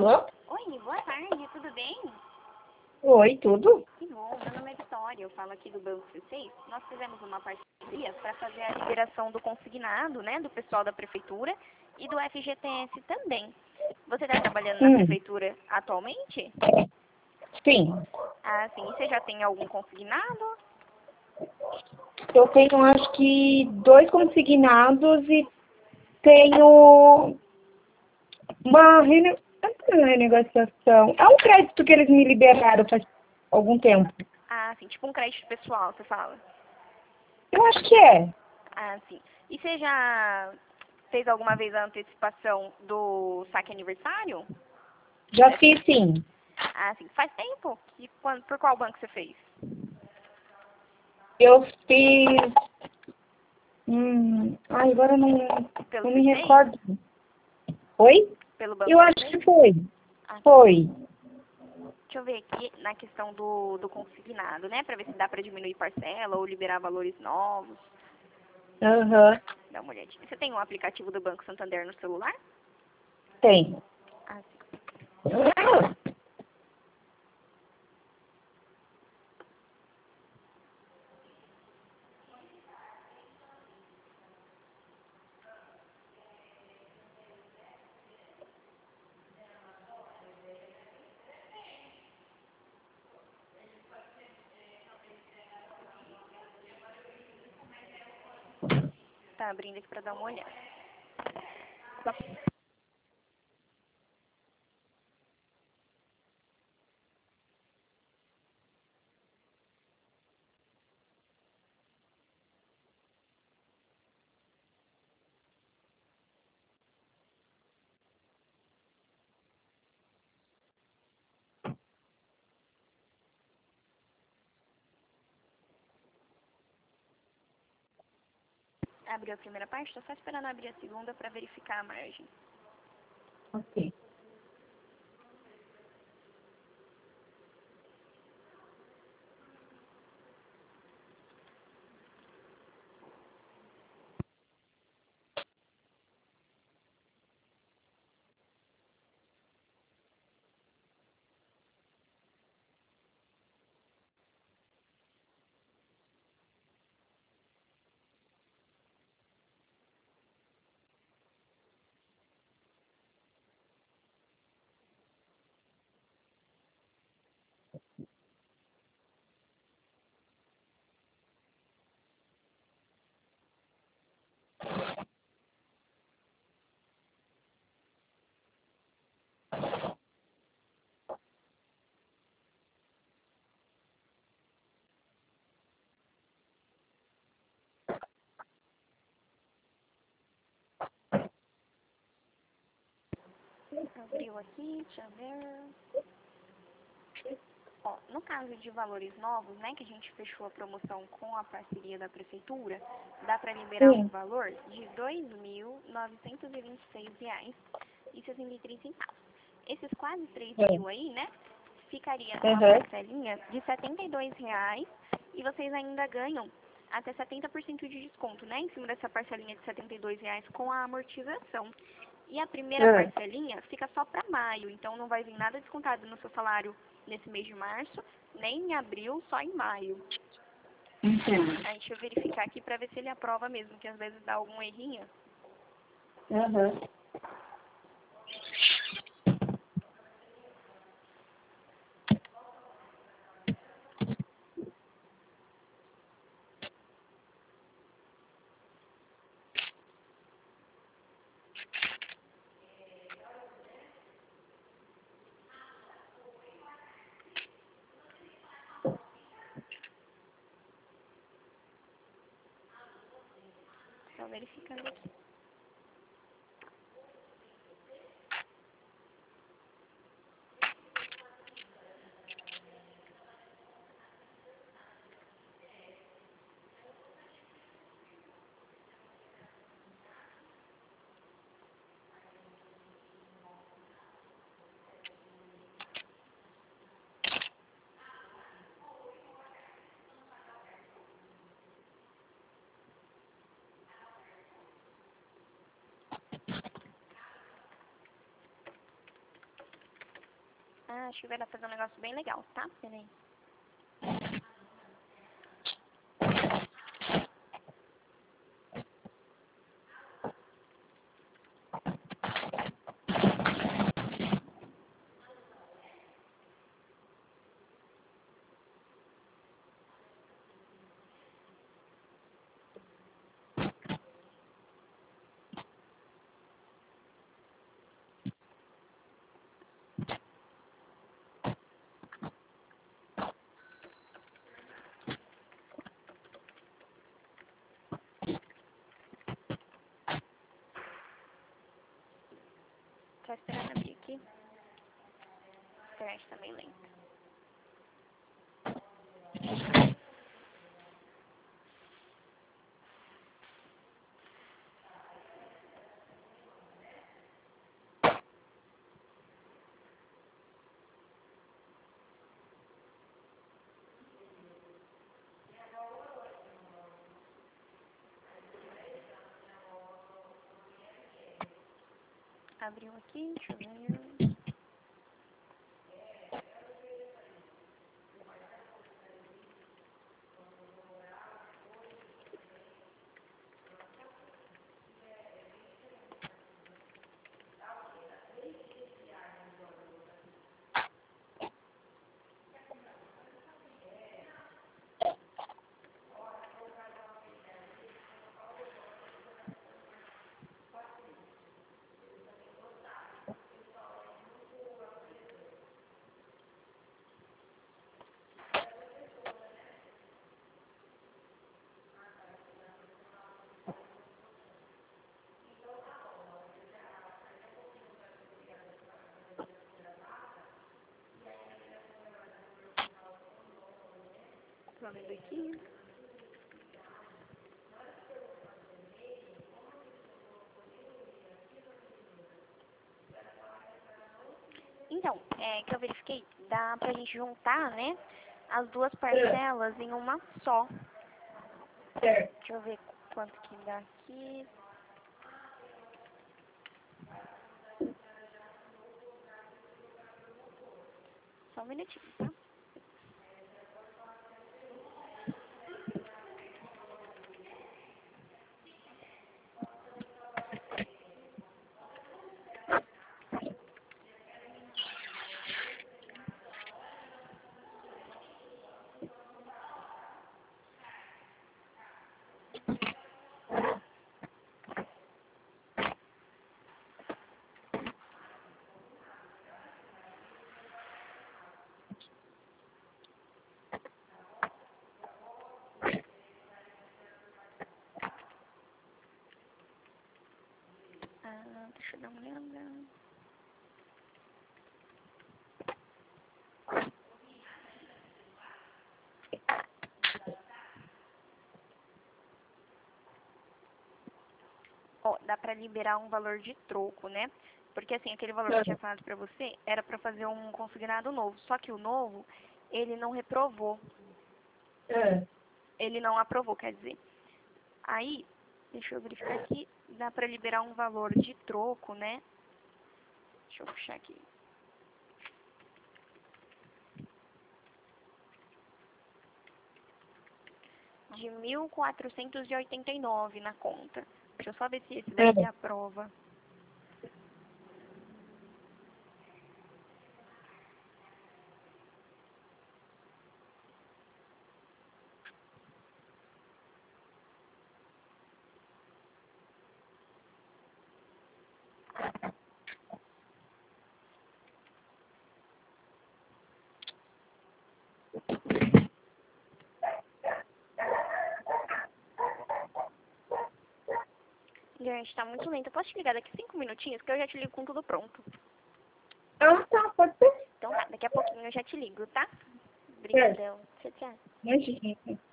Alô? Oi, boa tarde, tudo bem? Oi, tudo? Que bom, meu nome é Vitória, eu falo aqui do Banco C6. Nós fizemos uma parceria para fazer a liberação do consignado, né, do pessoal da prefeitura e do FGTS também. Você está trabalhando na prefeitura atualmente? Sim. Ah, sim. E você já tem algum consignado? Eu tenho, acho que, 2 consignados e tenho uma renegociação. É um crédito que eles me liberaram faz algum tempo. Ah, sim, tipo um crédito pessoal, você fala. Eu acho que é. Ah, sim. E você já fez alguma vez a antecipação do saque aniversário? Já fiz, sim. Ah, sim. Faz tempo? Por qual banco você fez? Eu fiz... agora eu Pelo não me C6? recordo. Oi? Pelo banco Eu acho C6? que foi. Ah, Foi. deixa eu ver aqui na questão do consignado, né? Pra ver se dá pra diminuir parcela ou liberar valores novos. Aham. Dá uma olhadinha. Você tem um aplicativo do Banco Santander no celular? Tem. Ah, sim. Tá abrindo aqui pra dar uma olhada. Abriu a primeira parte, tô só esperando abrir a segunda pra verificar a margem. Ok. Abriu aqui, deixa eu ver. Ó, no caso de valores novos, né, que a gente fechou a promoção com a parceria da prefeitura, dá para liberar um Sim. valor de R$ 2.926,63. Esses quase 3 mil aí, né, ficaria numa parcelinha de R$ 72 e vocês ainda ganham até 70% de desconto, né, em cima dessa parcelinha de R$ 72 com a amortização. E a primeira parcelinha fica só para maio, então não vai vir nada descontado no seu salário nesse mês de março, nem em abril, só em maio. Entendo. Aí deixa eu verificar aqui para ver se ele aprova mesmo, que às vezes dá algum errinho. Aham. Só verificando aqui. Ah, acho que vai dar pra fazer um negócio bem legal, tá? Peraí. Tá esperando abrir aqui. A internet tá meio lenta. Abriu aqui, deixa eu ver. Tô abrindo aqui. Então, que eu verifiquei, dá pra gente juntar, né, as duas parcelas em uma só. Certo. Deixa eu ver quanto que dá aqui. Só um minutinho, tá? Deixa eu dar uma olhada. Ó, dá pra liberar um valor de troco, né? Porque assim, aquele valor que eu tinha falado pra você era pra fazer um consignado novo. Só que o novo, ele não reprovou. Ele não aprovou, quer dizer. Aí, deixa eu verificar aqui. Dá pra liberar um valor de troco, né? Deixa eu puxar aqui. De 1.489 na conta. Deixa eu só ver se esse daqui aprova. Gente, tá muito lento. Eu posso te ligar daqui 5 minutinhos, que eu já te ligo com tudo pronto. Ah, tá, pode ser. Então tá, daqui a pouquinho eu já te ligo, tá? Obrigadão. Tchau, tchau. Imagina.